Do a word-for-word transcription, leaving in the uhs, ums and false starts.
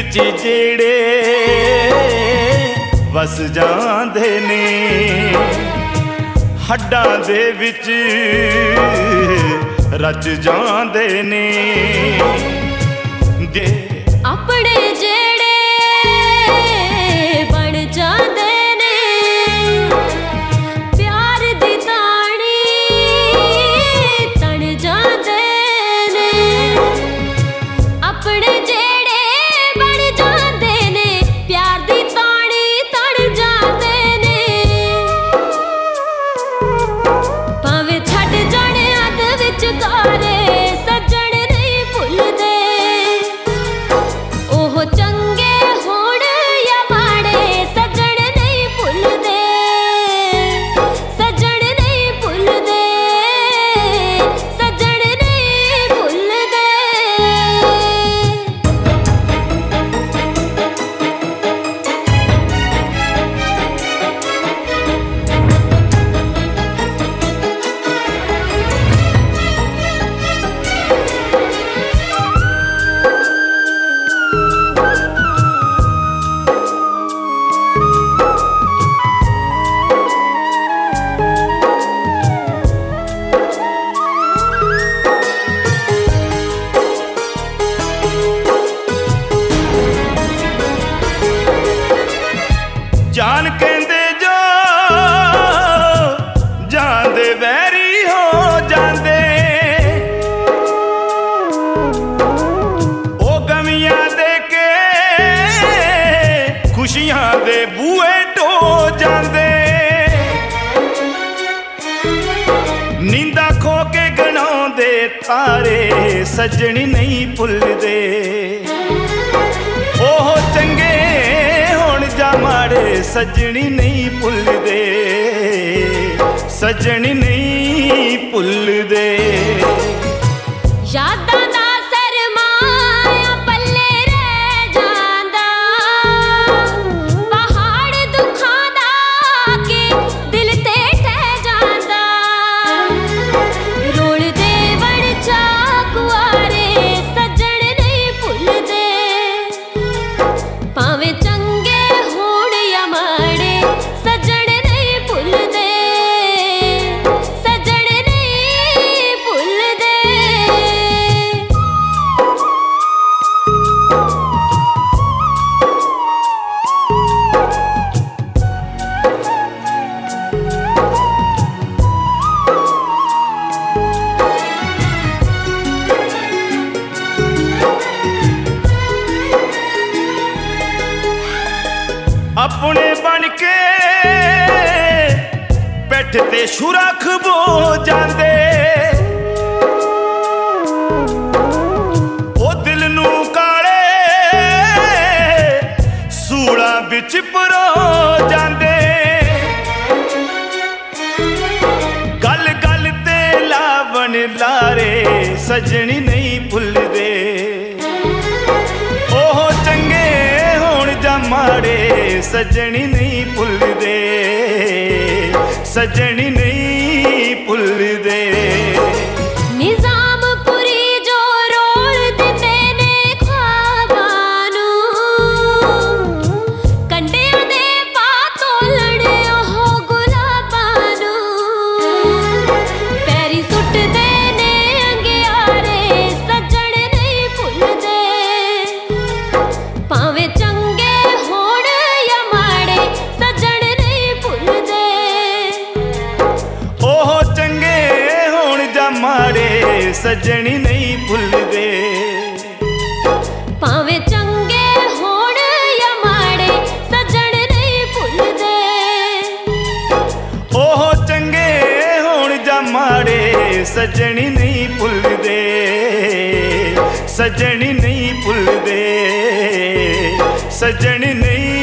विच जेड़े वस जांदे ने हड्डां दे विच रच जांदे ने दे अपने जेड़े बन जांदे ने प्यार दी ताणी तन जांदे ने अपने जेड़े बन जांदे ने प्यार दी ताणी तन जांदे ने भावें छड्ड जाने अध विच कारे सज्जण नहीं भुलदे ओह चंगे होण या माड़े सज्जण नहीं भुलदे सज्जण नहीं भुलदे सज्जण नहीं भुलदे जान कहंदे जो जांदे वैरी हो जांदे ओ गमियां दे के खुशियां दे बूहे ढो जांदे नींदा खो के गणाउंदे तारे सजनी नहीं भुलदे ओह चंगे जा माड़े सजनी नहीं भुलदे सजनी नहीं भुलदे यादां दा सरमाया पल्ले रह जांदा पहाड़ दुखां दा के दिल ते ठह जांदा रोलदे वण चा कुआरे सजण नहीं भुलदे भावें चंगे होण या माड़े सज्जण नहीं भुलदे सज्जण नहीं भुलदे अपने बन के बैठ ते सुरख बो जांदे ओ दिल नू काले सूला बिच परो जांदे गल गल ते लावन लारे सजनी नहीं भुलदे ओह चंगे होण जा माड़े सजनी नहीं भुलदे सजनी नहीं भुलदे निजामपुरी जो रोल दिंदे ने ख्वाबां नूं कंडियां दे पा तोलण ओह गुलाबां नूं पैरी सुੱਟਦੇ ने अंगियारे सज्जण नहीं भुलदे भावें चंगे होण या माड़े सज्जण नहीं भुलदे ओह चंगे होण जा माड़े सजनी नहीं भुलदे भावें चंगे होण या माड़े सज्जण नहीं भुलदे ओह चंगे होण जा माड़े सजनी नहीं भुलदे सजनी नहीं भुलदे सजनी नहीं